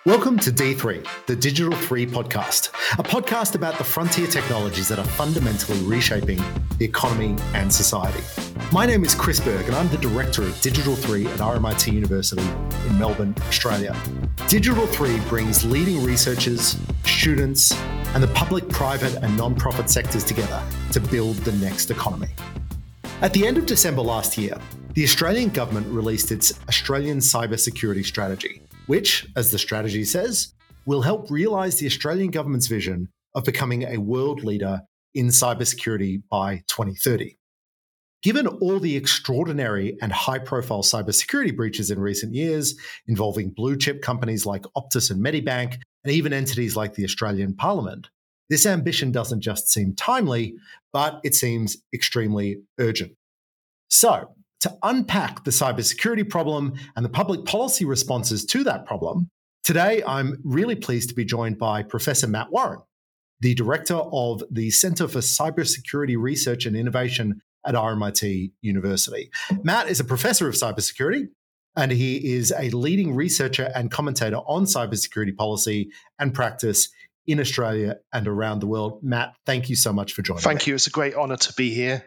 Welcome to D3, the Digital 3 podcast, a podcast about the frontier technologies that are fundamentally reshaping the economy and society. My name is Chris Berg, and I'm the Director of Digital 3 at RMIT University in Melbourne, Australia. Digital 3 brings leading researchers, students, and the public, private, and non-profit sectors together to build the next economy. At the end of December last year, the Australian government released its Australian Cybersecurity Strategy, which, as the strategy says, will help realise the Australian government's vision of becoming a world leader in cybersecurity by 2030. Given all the extraordinary and high-profile cybersecurity breaches in recent years, involving blue-chip companies like Optus and Medibank, and even entities like the Australian Parliament, this ambition doesn't just seem timely, but it seems extremely urgent. So, to unpack the cybersecurity problem and the public policy responses to that problem, today I'm really pleased to be joined by Professor Matt Warren, the Director of the Centre for Cybersecurity Research and Innovation at RMIT University. Matt is a professor of cybersecurity, and he is a leading researcher and commentator on cybersecurity policy and practice in Australia and around the world. Matt, thank you so much for joining me. Thank you. It's a great honour to be here.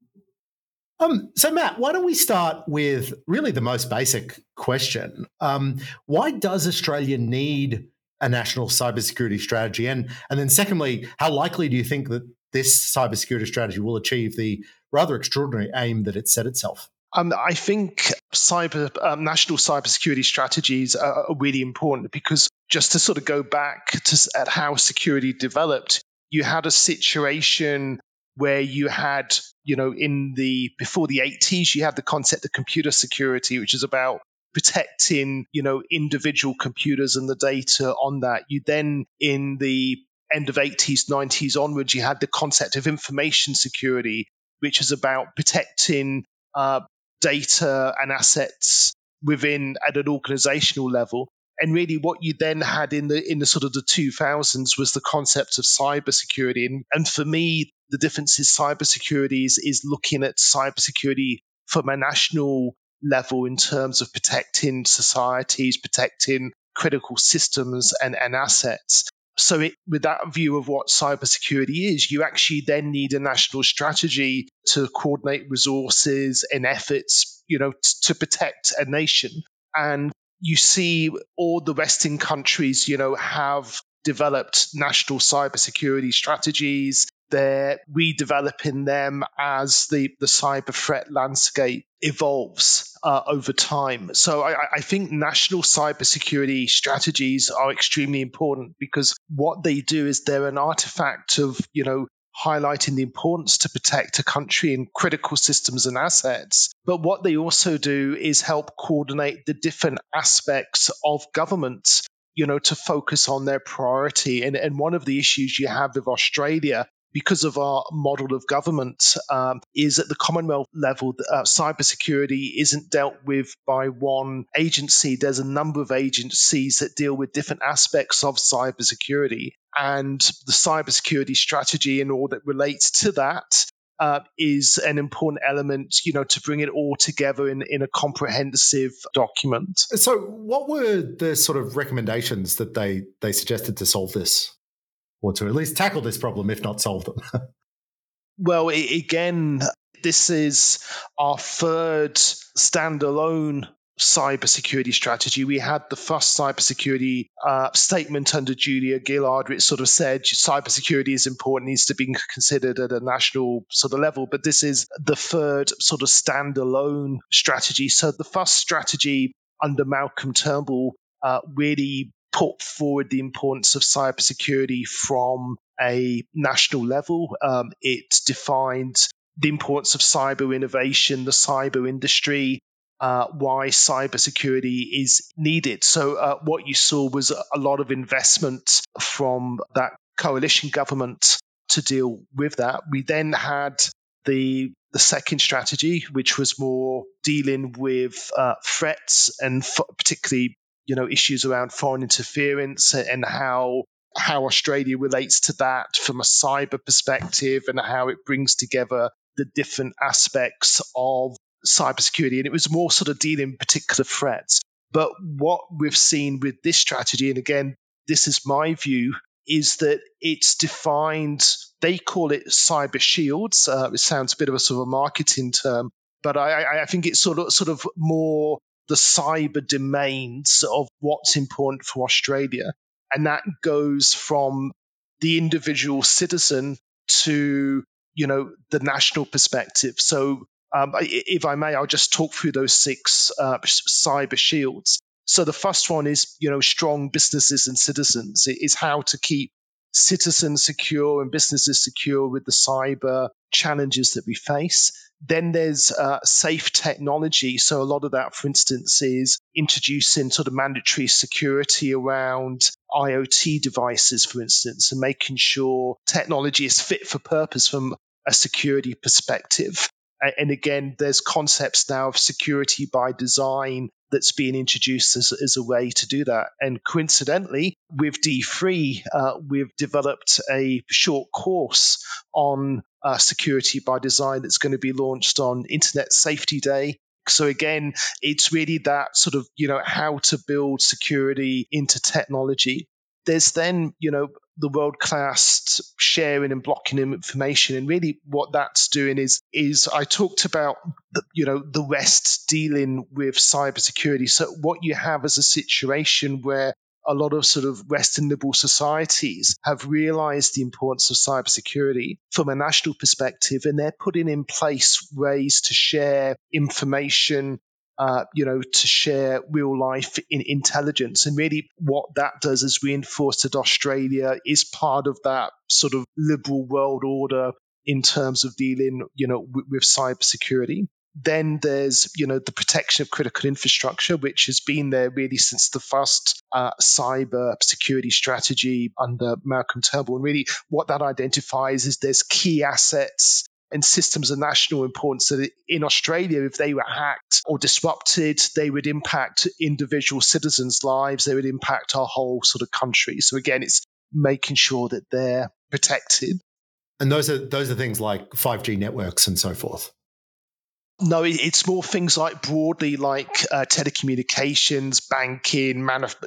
So, Matt, why don't we start with really the most basic question? Why does Australia need a national cybersecurity strategy? And then secondly, how likely do you think that this cybersecurity strategy will achieve the rather extraordinary aim that it set itself? I think national cybersecurity strategies are really important because just to sort of go back at how security developed, you had a situation where you had, before the 80s, you had the concept of computer security, which is about protecting, individual computers and the data on that. You then, in the end of 80s, 90s onwards, you had the concept of information security, which is about protecting data and assets at an organizational level. And really what you then had in the sort of the 2000s was the concept of cybersecurity. And for me, the difference is cybersecurity is looking at cybersecurity from a national level in terms of protecting societies, protecting critical systems and assets. So with that view of what cybersecurity is, you actually then need a national strategy to coordinate resources and efforts, to protect a nation. And you see all the Western countries, have developed national cybersecurity strategies. They're redeveloping them as the cyber threat landscape evolves over time. So I think national cybersecurity strategies are extremely important because what they do is they're an artifact of, highlighting the importance to protect a country and critical systems and assets. But what they also do is help coordinate the different aspects of government, to focus on their priority. And one of the issues you have with Australia, because of our model of government, is at the Commonwealth level, cybersecurity isn't dealt with by one agency. There's a number of agencies that deal with different aspects of cybersecurity. And the cybersecurity strategy and all that relates to that is an important element, to bring it all together in a comprehensive document. So what were the sort of recommendations that they suggested to solve this? Or to at least tackle this problem, if not solve them? Well, again, this is our third standalone cybersecurity strategy. We had the first cybersecurity statement under Julia Gillard, which sort of said cybersecurity is important, needs to be considered at a national sort of level. But this is the third sort of standalone strategy. So the first strategy under Malcolm Turnbull really put forward the importance of cybersecurity from a national level. It defined the importance of cyber innovation, the cyber industry, why cybersecurity is needed. So what you saw was a lot of investment from that coalition government to deal with that. We then had the second strategy, which was more dealing with threats and particularly issues around foreign interference and how Australia relates to that from a cyber perspective and how it brings together the different aspects of cybersecurity. And it was more sort of dealing with particular threats. But what we've seen with this strategy, and again, this is my view, is that it's defined, they call it cyber shields. It sounds a bit of a sort of a marketing term, but I think it's sort of more the cyber domains of what's important for Australia. And that goes from the individual citizen to, the national perspective. So if I may, I'll just talk through those 6 cyber shields. So the first one is, strong businesses and citizens. It is how to keep citizens secure and businesses secure with the cyber challenges that we face. Then there's safe technology. So a lot of that, for instance, is introducing sort of mandatory security around IoT devices, for instance, and making sure technology is fit for purpose from a security perspective. And again, there's concepts now of security by design that's being introduced as a way to do that. And coincidentally, with D3, we've developed a short course on security by design that's going to be launched on Internet Safety Day. So again, it's really that sort of, how to build security into technology. There's then, the world-class sharing and blocking of information. And really what that's doing is I talked about, the West dealing with cybersecurity. So what you have is a situation where a lot of sort of Western liberal societies have realized the importance of cybersecurity from a national perspective, and they're putting in place ways to share information, to share real life in intelligence. And really what that does is reinforce that Australia is part of that sort of liberal world order in terms of dealing, with cybersecurity. Then there's, the protection of critical infrastructure, which has been there really since the first cyber security strategy under Malcolm Turnbull. And really what that identifies is there's key assets and systems of national importance that in Australia, if they were hacked or disrupted, they would impact individual citizens' lives. They would impact our whole sort of country. So again, it's making sure that they're protected. And those are things like 5G networks and so forth. No, it's more things like broadly like telecommunications, banking,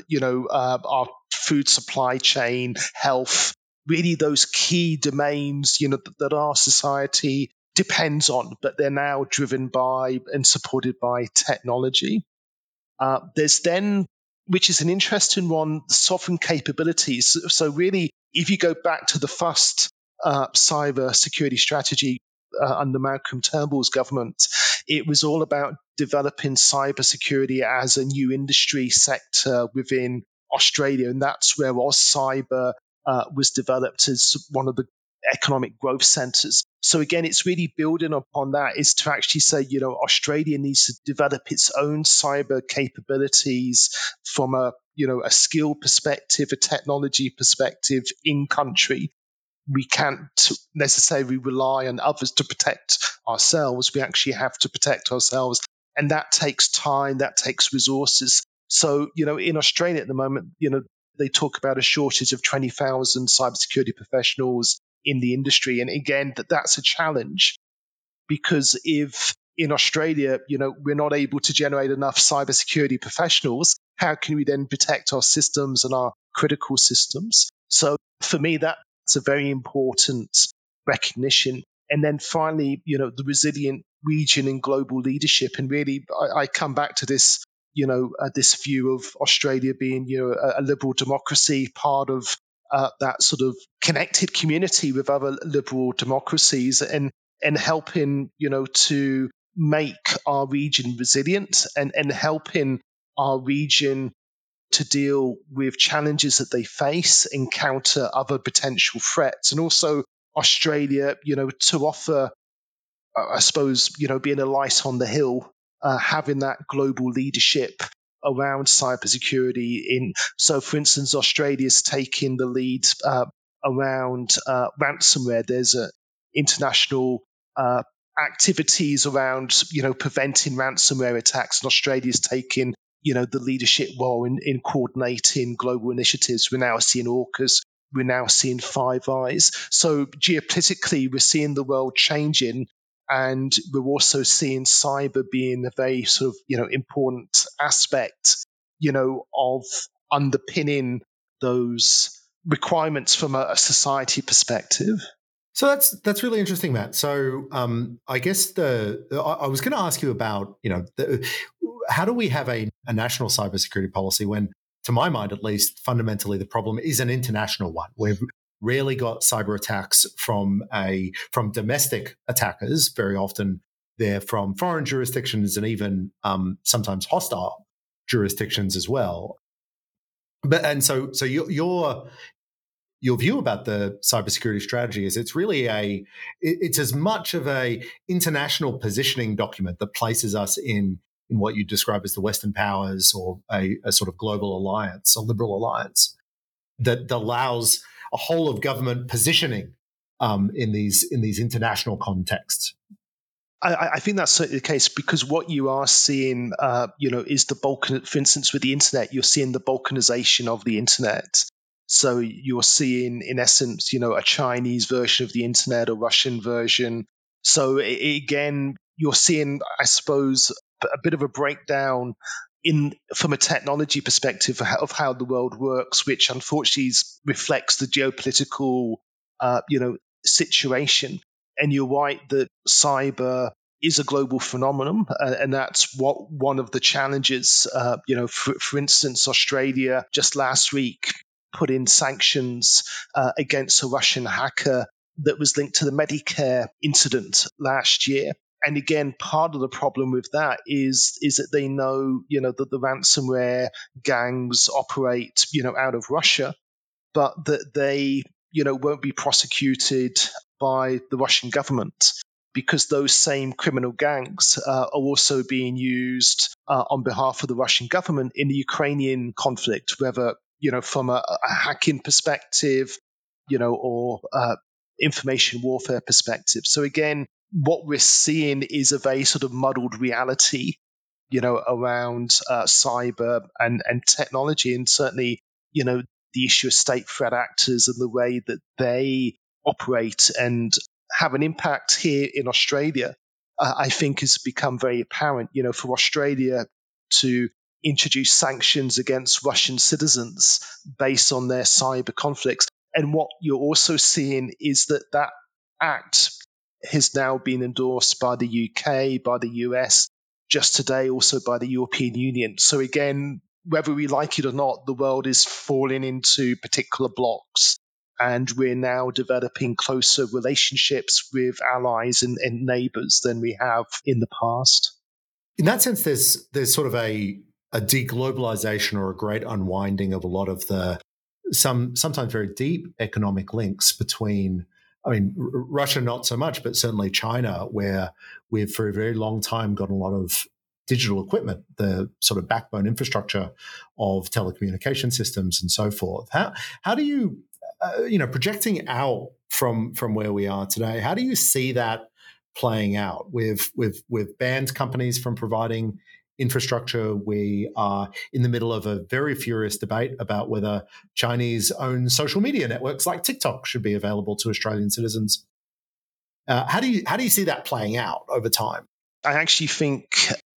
our food supply chain, health, really those key domains, that our society depends on, but they're now driven by and supported by technology. There's then, which is an interesting one, sovereign capabilities. So really, if you go back to the first cyber security strategy under Malcolm Turnbull's government, it was all about developing cybersecurity as a new industry sector within Australia. And that's where AusCyber was developed as one of the economic growth centers. So again, it's really building upon that is to actually say, Australia needs to develop its own cyber capabilities from a skill perspective, a technology perspective in country. We can't necessarily rely on others to protect ourselves. We actually have to protect ourselves. And that takes time, that takes resources. So, in Australia at the moment, they talk about a shortage of 20,000 cybersecurity professionals in the industry. And again, that's a challenge, because if in Australia, we're not able to generate enough cybersecurity professionals, how can we then protect our systems and our critical systems? So for me, that's a very important recognition. And then finally, the resilient region and global leadership. And really, I come back to this, this view of Australia being, a liberal democracy, part of that sort of connected community with other liberal democracies, and helping, to make our region resilient and helping our region to deal with challenges that they face, encounter other potential threats, and also Australia, to offer, I suppose, being a light on the hill, having that global leadership around cybersecurity. So, for instance, Australia's taking the lead around ransomware. There's international activities around, preventing ransomware attacks, and Australia's taking, the leadership role in coordinating global initiatives. We're now seeing AUKUS. We're now seeing Five Eyes. So geopolitically, we're seeing the world changing, and we're also seeing cyber being a very sort of, important aspect of underpinning those requirements from a society perspective. So that's really interesting, Matt. So I guess I was going to ask you about, how do we have a national cybersecurity policy when, to my mind at least, fundamentally the problem is an international one. We've rarely got cyber attacks from domestic attackers. Very often they're from foreign jurisdictions and even sometimes hostile jurisdictions as well. So your view about the cybersecurity strategy is it's as much of a international positioning document that places us in what you describe as the Western powers or a sort of global alliance, a liberal alliance that allows a whole of government positioning in these international contexts. I think that's certainly the case, because what you are seeing, is the Balkan. For instance, with the internet, you're seeing the balkanization of the internet. So you're seeing, in essence, a Chinese version of the internet, a Russian version. So again, you're seeing, I suppose, a bit of a breakdown from a technology perspective of how the world works, which unfortunately reflects the geopolitical, situation. And you're right that cyber is a global phenomenon, and that's one of the challenges. For instance, Australia just last week put in sanctions against a Russian hacker that was linked to the Medicare incident last year. And again, part of the problem with that is that they know, that the ransomware gangs operate, out of Russia, but that they, won't be prosecuted by the Russian government, because those same criminal gangs are also being used on behalf of the Russian government in the Ukrainian conflict, whether, from a hacking perspective, or information warfare perspective. So again, what we're seeing is a very sort of muddled reality, around cyber and technology, and certainly, the issue of state threat actors and the way that they operate and have an impact here in Australia, I think has become very apparent. For Australia to introduce sanctions against Russian citizens based on their cyber conflicts. And what you're also seeing is that act has now been endorsed by the UK, by the US, just today also by the European Union. So again, whether we like it or not, the world is falling into particular blocks. And we're now developing closer relationships with allies and neighbors than we have in the past. In that sense, there's sort of a deglobalization or a great unwinding of a lot of the sometimes very deep economic links between, Russia not so much, but certainly China, where we've for a very long time gotten a lot of digital equipment, the sort of backbone infrastructure of telecommunication systems and so forth. How do you, projecting out from where we are today, how do you see that playing out? We've banned companies from providing infrastructure. We are in the middle of a very furious debate about whether Chinese-owned social media networks like TikTok should be available to Australian citizens. How do you see that playing out over time? I actually think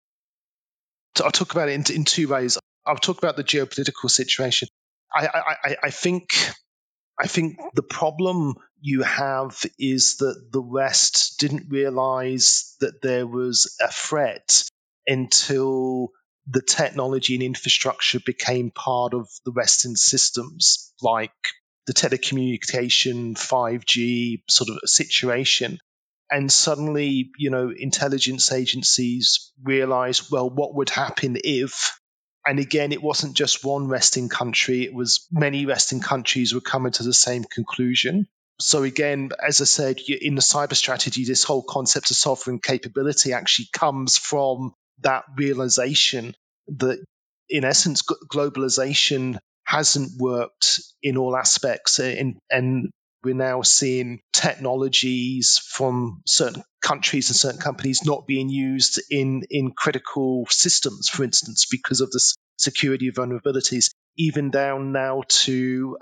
I'll talk about it in two ways. I'll talk about the geopolitical situation. I think the problem you have is that the West didn't realize that there was a threat until the technology and infrastructure became part of the Western systems, like the telecommunication, 5G sort of situation. And suddenly, intelligence agencies realized, well, what would happen if? And again, it wasn't just one Western country, it was many Western countries were coming to the same conclusion. So again, as I said, in the cyber strategy, this whole concept of sovereign capability actually comes from that realization that, in essence, globalization hasn't worked in all aspects. And we're now seeing technologies from certain countries and certain companies not being used in critical systems, for instance, because of the security vulnerabilities, even down now to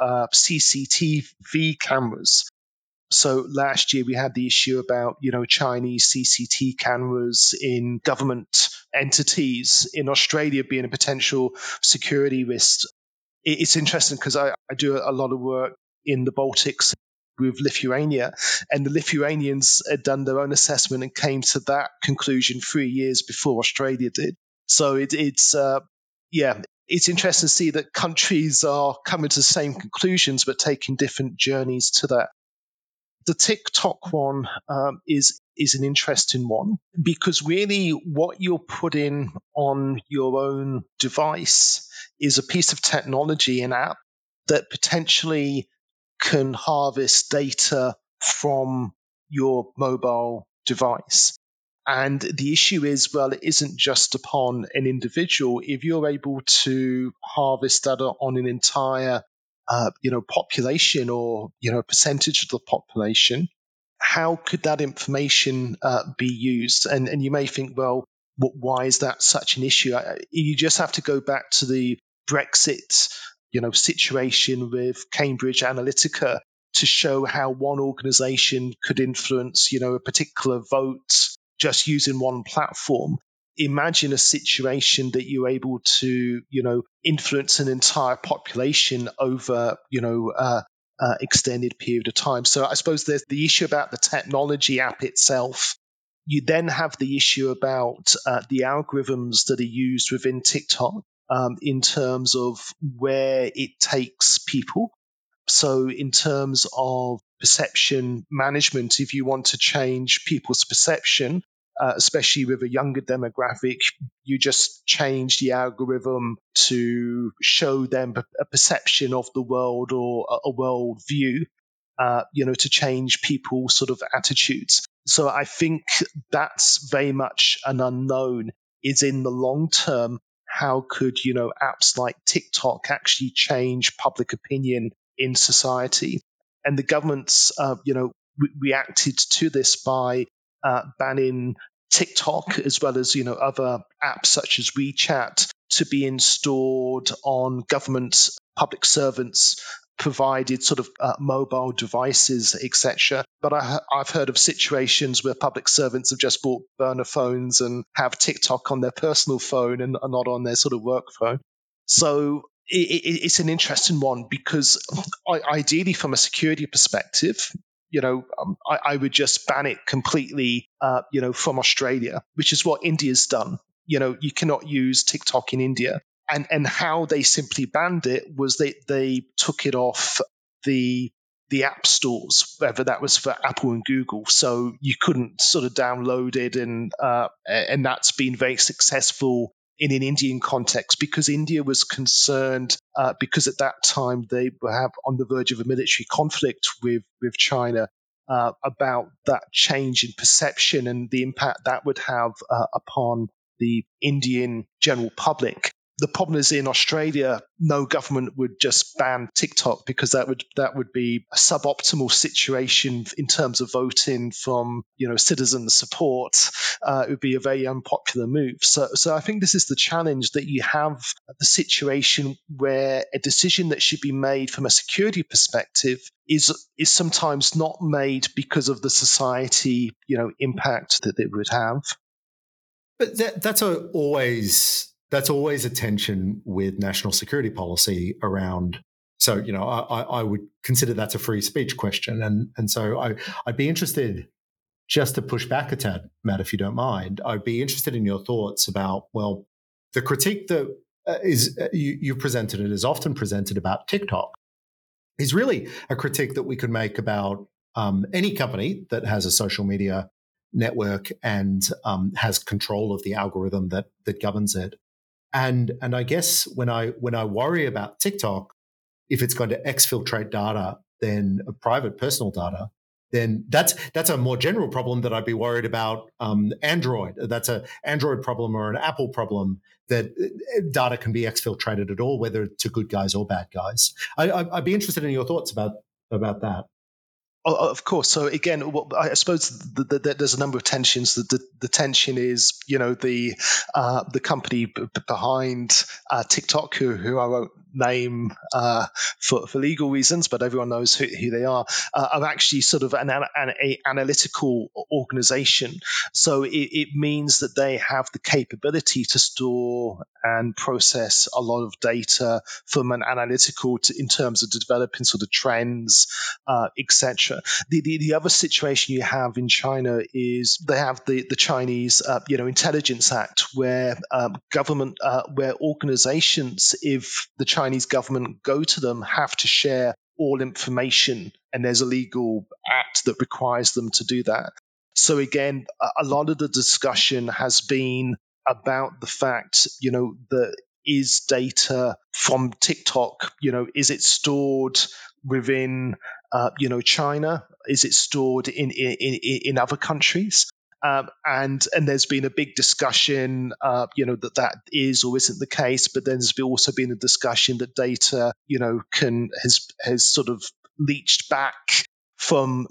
CCTV cameras. So last year we had the issue about, Chinese CCTV cameras in government entities in Australia being a potential security risk. It's interesting because I do a lot of work in the Baltics with Lithuania, and the Lithuanians had done their own assessment and came to that conclusion 3 years before Australia did. So it's interesting to see that countries are coming to the same conclusions but taking different journeys to that. The TikTok one is an interesting one because really what you're putting on your own device is a piece of technology, an app that potentially can harvest data from your mobile device. And the issue is, well, it isn't just upon an individual. If you're able to harvest data on an entire population or, percentage of the population, how could that information be used? And you may think, well, why is that such an issue? You just have to go back to the Brexit, situation with Cambridge Analytica to show how one organization could influence, a particular vote just using one platform. Imagine a situation that you're able to, influence an entire population over, extended period of time. So I suppose there's the issue about the technology app itself. You then have the issue about the algorithms that are used within TikTok in terms of where it takes people. So in terms of perception management, if you want to change people's perception, especially with a younger demographic, you just change the algorithm to show them a perception of the world or a world view, to change people's sort of attitudes. So I think that's very much an unknown. Is in the long term, how could, apps like TikTok actually change public opinion in society? And the governments, reacted to this by banning TikTok as well as, other apps such as WeChat to be installed on government public servants provided sort of mobile devices, etc. But I've heard of situations where public servants have just bought burner phones and have TikTok on their personal phone and not on their sort of work phone. So it's an interesting one because ideally from a security perspective, I would just ban it completely, from Australia, which is what India's done. You cannot use TikTok in India. And how they simply banned it was they took it off the app stores, whether that was for Apple and Google. So you couldn't sort of download it, and that's been very successful in an Indian context because India was concerned because at that time they were on the verge of a military conflict with China about that change in perception and the impact that would have upon the Indian general public. The problem is in Australia, no government would just ban TikTok because that would be a suboptimal situation in terms of voting from citizen support. It would be a very unpopular move. So I think this is the challenge, that you have the situation where a decision that should be made from a security perspective is sometimes not made because of the society impact that it would have. But that's always a tension with national security policy around. So, I would consider that's a free speech question. And so I'd be interested, just to push back a tad, Matt, if you don't mind, I'd be interested in your thoughts about, well, the critique that you presented, it is often presented about TikTok, is really a critique that we could make about any company that has a social media network and has control of the algorithm that governs it. And I guess when I worry about TikTok, if it's going to exfiltrate data, then private personal data, then that's a more general problem that I'd be worried about. Android, that's an Android problem or an Apple problem, that data can be exfiltrated at all, whether to good guys or bad guys. I'd be interested in your thoughts about that. Of course. So again, I suppose there's a number of tensions. The tension is, the company behind TikTok, who I won't name for legal reasons, but everyone knows who they are actually sort of an analytical organization. So it means that they have the capability to store and process a lot of data from an analytical in terms of developing sort of trends, etc. The other situation you have in China is they have the Chinese Intelligence Act, where government where organizations, if the Chinese government go to them, have to share all information, and there's a legal act that requires them to do that. So again, a lot of the discussion has been about the fact, that is data from TikTok, is it stored within, China? Is it stored in other countries? And there's been a big discussion, that is or isn't the case. But then there's also been a discussion that data, has sort of leached back from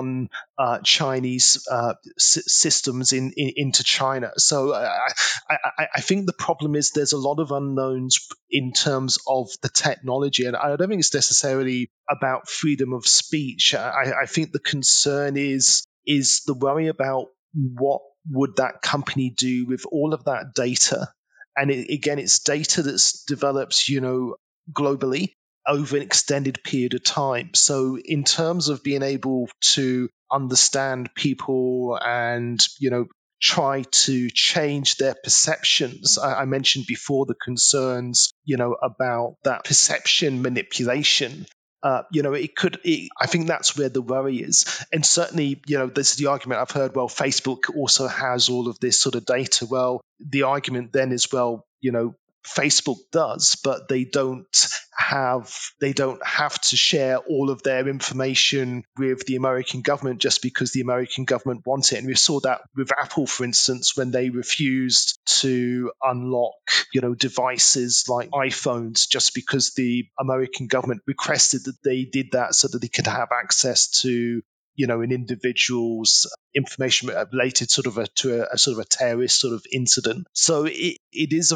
non-Chinese systems into China. So I think the problem is there's a lot of unknowns in terms of the technology, and I don't think it's necessarily about freedom of speech. I think the concern is the worry about what would that company do with all of that data. And again, it's data that's developed, globally over an extended period of time. So in terms of being able to understand people and, try to change their perceptions. I mentioned before the concerns, about that perception manipulation. I think that's where the worry is. And certainly, this is the argument I've heard, well, Facebook also has all of this sort of data. Well, the argument then is, well, Facebook does, but they don't have to share all of their information with the American government just because the American government wants it. And we saw that with Apple, for instance, when they refused to unlock, devices like iPhones just because the American government requested that they did that so that they could have access to an individual's information related to a sort of a terrorist sort of incident. So it is a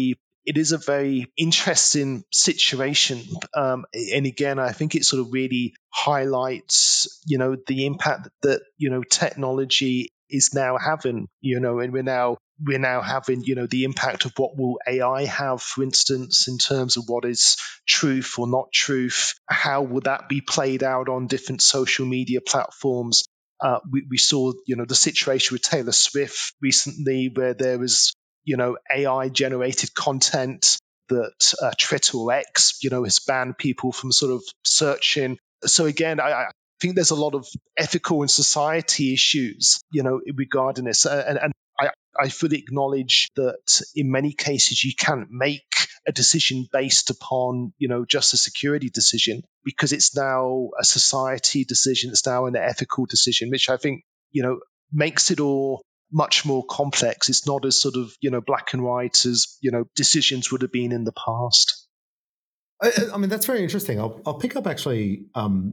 very interesting situation. And again, I think it sort of really highlights, the impact that, technology is now having, and we're now having, the impact of what will AI have, for instance, in terms of what is truth or not truth. How will that be played out on different social media platforms? We saw, the situation with Taylor Swift recently, where there was, AI generated content that Twitter or X, has banned people from sort of searching. So again, I think there's a lot of ethical and society issues, regarding this. And I fully acknowledge that in many cases you can't make a decision based upon, just a security decision, because it's now a society decision. It's now an ethical decision, which I think, makes it all much more complex. It's not as sort of, black and white as, decisions would have been in the past. I mean, that's very interesting. I'll pick up actually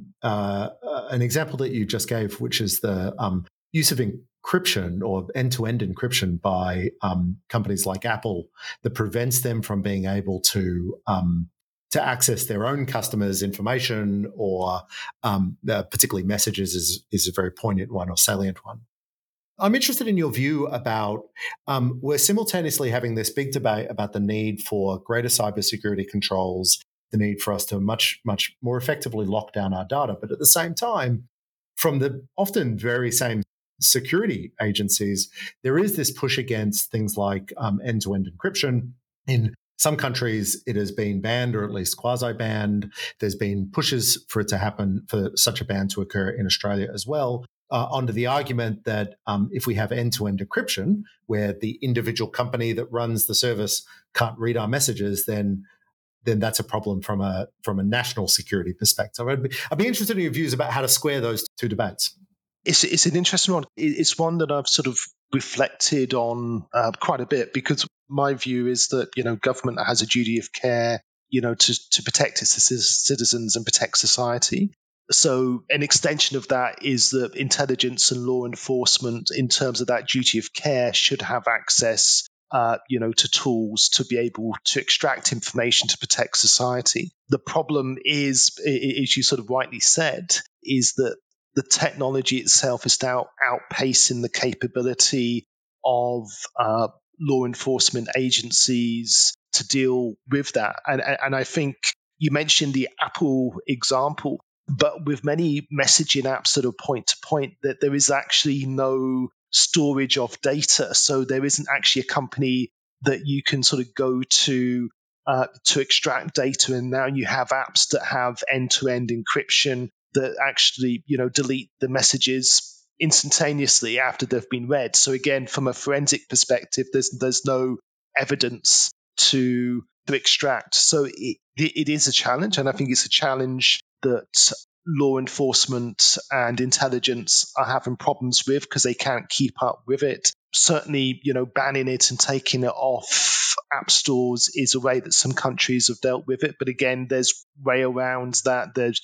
an example that you just gave, which is the use of encryption or end-to-end encryption by companies like Apple that prevents them from being able to access their own customers' information, or particularly messages is a very poignant one or salient one. I'm interested in your view about we're simultaneously having this big debate about the need for greater cybersecurity controls, the need for us to much, much more effectively lock down our data. But at the same time, from the often very same security agencies, there is this push against things like end-to-end encryption. In some countries, it has been banned or at least quasi-banned. There's been pushes for it to happen, for such a ban to occur in Australia as well. Under the argument that if we have end-to-end encryption, where the individual company that runs the service can't read our messages, then that's a problem from a national security perspective. I'd be interested in your views about how to square those two debates. It's an interesting one. It's one that I've sort of reflected on quite a bit, because my view is that, government has a duty of care, to protect its citizens and protect society. So an extension of that is that intelligence and law enforcement, in terms of that duty of care, should have access to tools to be able to extract information to protect society. The problem is, as you sort of rightly said, is that the technology itself is now outpacing the capability of law enforcement agencies to deal with that. And I think you mentioned the Apple example, but with many messaging apps that are point to point, that there is actually no storage of data. So there isn't actually a company that you can sort of go to extract data. And now you have apps that have end-to-end encryption that actually, delete the messages instantaneously after they've been read. So again, from a forensic perspective, there's no evidence to extract. So it is a challenge, and I think it's a challenge that law enforcement and intelligence are having problems with because they can't keep up with it. Certainly, banning it and taking it off app stores is a way that some countries have dealt with it. But again, there's way around that. There's,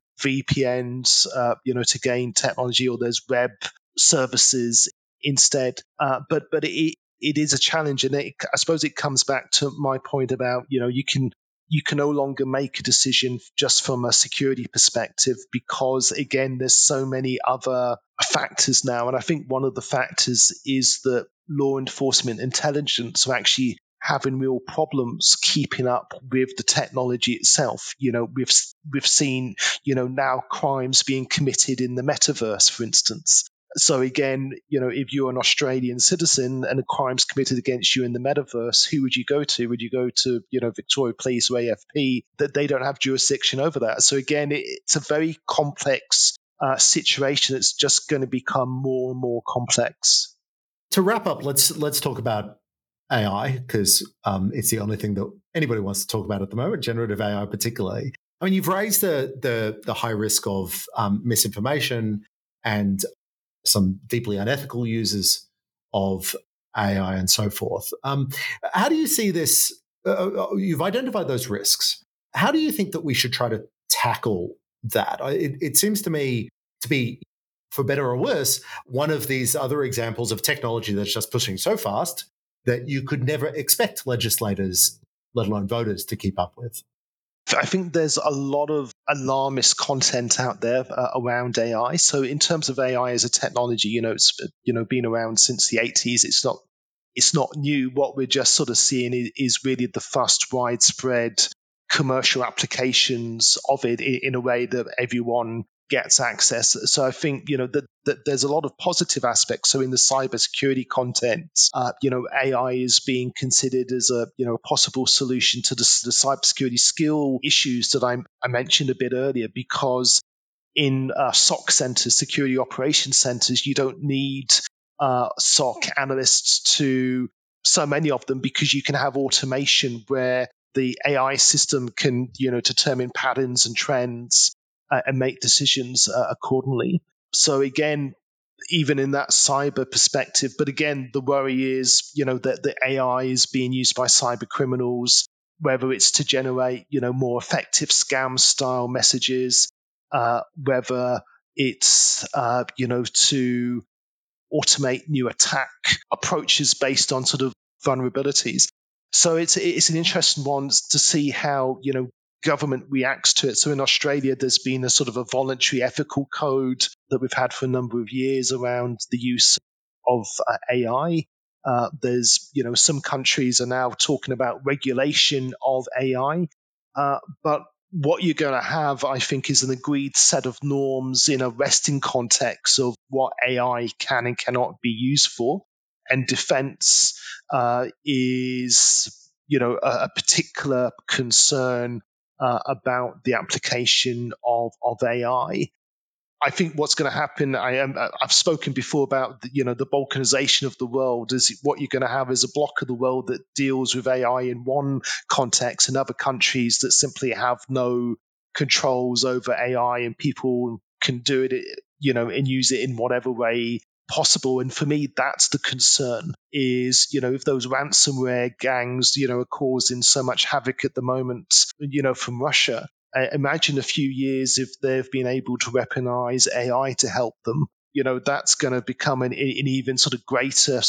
VPNs, to gain technology, or there's web services instead. But it is a challenge. And I suppose it comes back to my point about, you can no longer make a decision just from a security perspective because, again, there's so many other factors now. And I think one of the factors is that law enforcement intelligence are actually having real problems keeping up with the technology itself. We've seen, now crimes being committed in the metaverse, for instance. So again, if you're an Australian citizen and a crime's committed against you in the metaverse, who would you go to? Would you go to, Victoria Police or AFP? That they don't have jurisdiction over that. So again, it's a very complex situation that's just going to become more and more complex. To wrap up, let's talk about AI, because it's the only thing that anybody wants to talk about at the moment, generative AI particularly. I mean, you've raised the high risk of misinformation and some deeply unethical users of AI and so forth. How do you see this? You've identified those risks. How do you think that we should try to tackle that? It seems to me to be, for better or worse, one of these other examples of technology that's just pushing so fast that you could never expect legislators, let alone voters, to keep up with. I think there's a lot of alarmist content out there around AI. So in terms of AI as a technology, it's been around since the 80s. It's not new. What we're just sort of seeing is really the first widespread commercial applications of it in a way that everyone gets access. So I think, that there's a lot of positive aspects. So in the cybersecurity content, AI is being considered as a possible solution to the cybersecurity skill issues that I mentioned a bit earlier, because in SOC centers, security operations centers, you don't need SOC analysts so many of them, because you can have automation where the AI system can, determine patterns and trends and make decisions accordingly. So again, even in that cyber perspective, but again, the worry is, that the AI is being used by cyber criminals, whether it's to generate, more effective scam style messages, whether it's, to automate new attack approaches based on sort of vulnerabilities. So it's an interesting one to see how, government reacts to it. So in Australia, there's been a sort of a voluntary ethical code that we've had for a number of years around the use of AI. There's, some countries are now talking about regulation of AI, but what you're going to have, I think, is an agreed set of norms in a resting context of what AI can and cannot be used for. And defense is, a particular concern about the application of AI. I think what's going to happen, I've spoken before about the balkanization of the world, is what you're going to have is a block of the world that deals with AI in one context, and other countries that simply have no controls over AI, and people can do it, and use it in whatever way possible. And for me, that's the concern, is, if those ransomware gangs, are causing so much havoc at the moment, from Russia. Imagine a few years if they've been able to weaponize AI to help them. That's going to become an even sort of greater sort of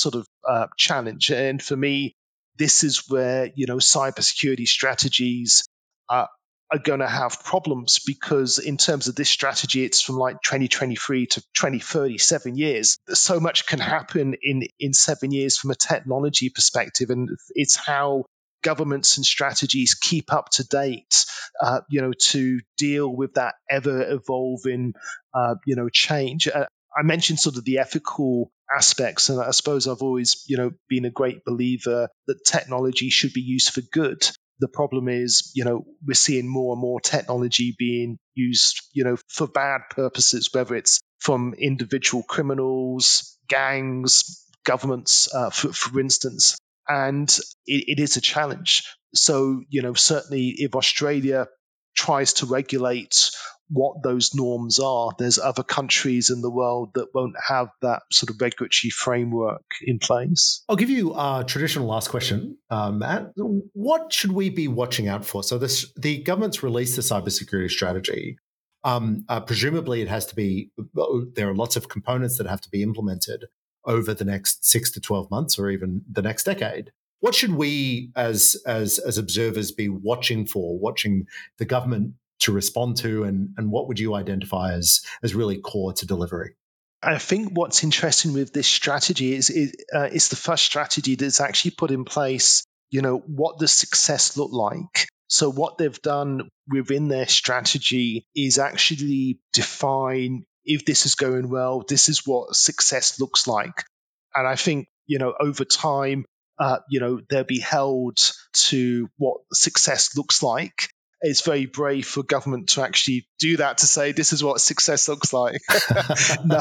challenge. And for me, this is where, cybersecurity strategies are going to have problems, because in terms of this strategy, it's from like 2023 to 2030, 7 years. So much can happen in 7 years from a technology perspective. And it's how governments and strategies keep up to date, to deal with that ever evolving, change. I mentioned sort of the ethical aspects, and I suppose I've always, been a great believer that technology should be used for good. The problem is, we're seeing more and more technology being used, for bad purposes, whether it's from individual criminals, gangs, governments, for instance. And it is a challenge. So, certainly if Australia tries to regulate what those norms are, there's other countries in the world that won't have that sort of regulatory framework in place. I'll give you a traditional last question, Matt. What should we be watching out for? So the government's released the cybersecurity strategy. Presumably it has to be, there are lots of components that have to be implemented over the next 6 to 12 months or even the next decade. What should we as observers be watching the government to respond to, and what would you identify as really core to delivery? I think what's interesting with this strategy is it's the first strategy that's actually put in place, what does success look like? So what they've done within their strategy is actually define, if this is going well, this is what success looks like. And I think, over time, they'll be held to what success looks like. It's very brave for government to actually do that, to say this is what success looks like. No.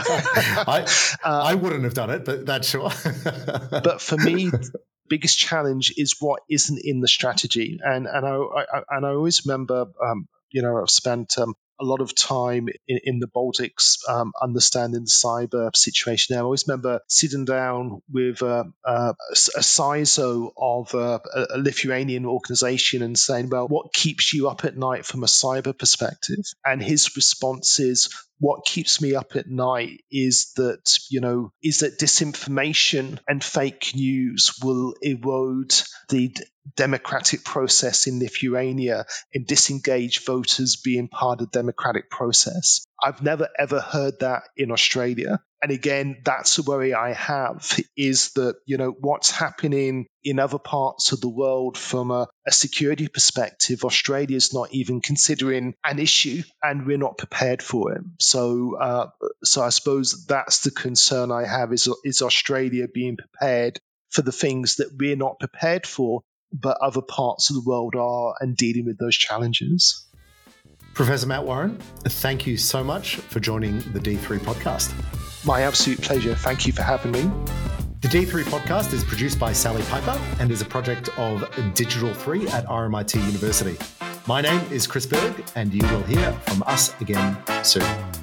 I wouldn't have done it, but that's sure. But for me, the biggest challenge is what isn't in the strategy. And I always remember, I've spent a lot of time in the Baltics, understanding the cyber situation. I always remember sitting down with a CISO of a Lithuanian organization and saying, well, what keeps you up at night from a cyber perspective? And his response is, what keeps me up at night is that disinformation and fake news will erode the democratic process in Lithuania and disengage voters being part of the democratic process. I've never ever heard that in Australia. And again, that's a worry I have, is that, what's happening in other parts of the world from a security perspective, Australia's not even considering an issue, and we're not prepared for it. So I suppose that's the concern I have, is Australia being prepared for the things that we're not prepared for, but other parts of the world are, and dealing with those challenges. Professor Matt Warren, thank you so much for joining the D3 podcast. My absolute pleasure. Thank you for having me. The D3 podcast is produced by Sally Piper and is a project of Digital 3 at RMIT University. My name is Chris Berg, and you will hear from us again soon.